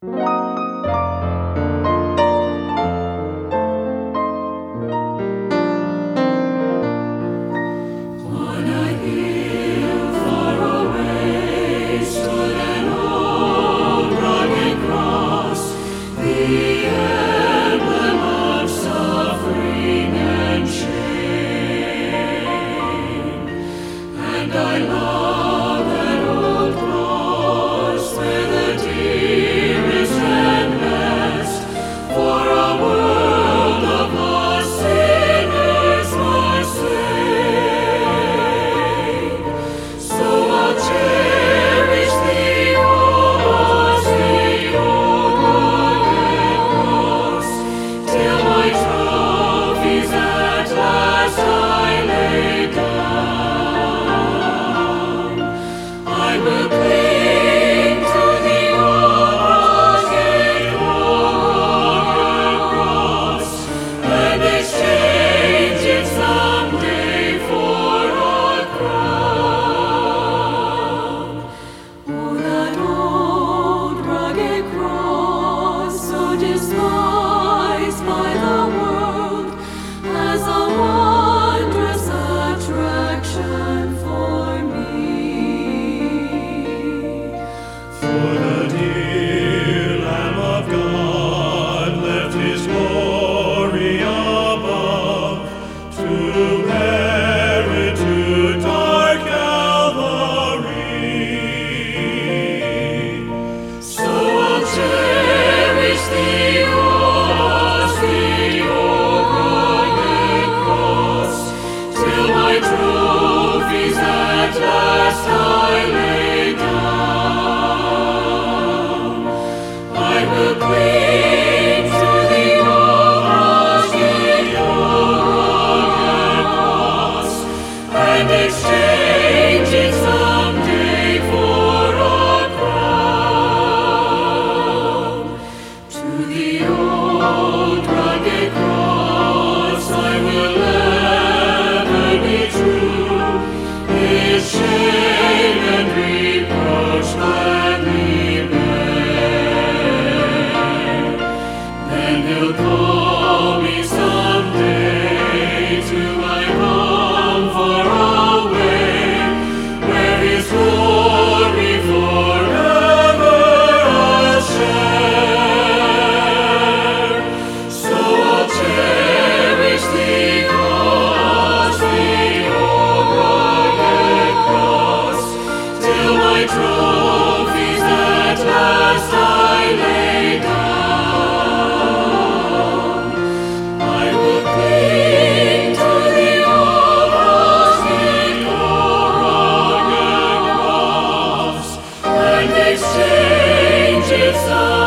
On a hill far away stood an old rugged cross, the emblem of suffering and shame. And I love that old cross where the dearest and best for a world of lost sinners was slain. So I'll cherish thee always, the old rugged cross, till my trophies at last I lay down. I will cling to the old rugged cross and exchange it someday for a crown. Oh, that old rugged cross, so despised by the world, has a wondrous attraction for me. For the dear Lamb of God left his glory above to bear it to dark Calvary. So I'll cherish thee always, the old rugged cross, till my trophies at last I lay down. I will cling to the old rugged cross and exchange it someday for a crown. To the old rugged cross I will ever be true, his shame and reproach gladly bear. Then he'll call me someday to my home far away, where his glory forever I'll share. So I'll cherish thee cross, the old rugged cross, till my trophies at last I lay down. I will cling to the old rugged cross and exchange it